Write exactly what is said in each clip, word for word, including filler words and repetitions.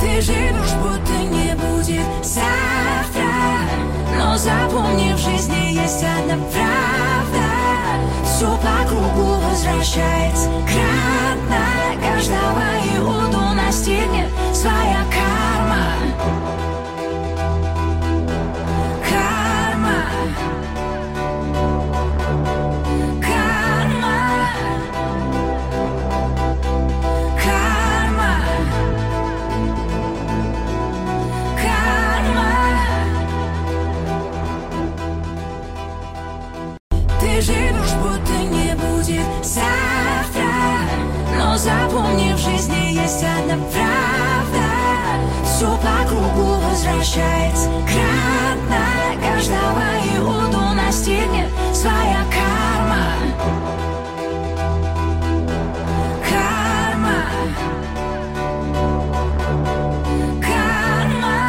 Ты живешь, будто не будет завтра, но запомни, в жизни есть одна правда. Все по кругу возвращается кратно. Каждого иуду настигнет своя карма. Карма. Карма. Карма. Карма. Ты живешь, будто не будет завтра, но запомни, в жизни есть одна правда. Все по кругу возвращается кратно. Каждого иуду настигнет своя карма. Карма. Карма.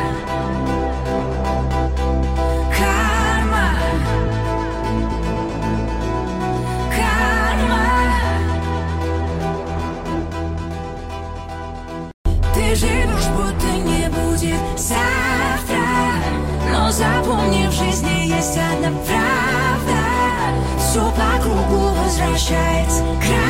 Карма. Карма. Ты живешь, будто не будет завтра, но запомни, в жизни есть одна правда. Все по кругу возвращается к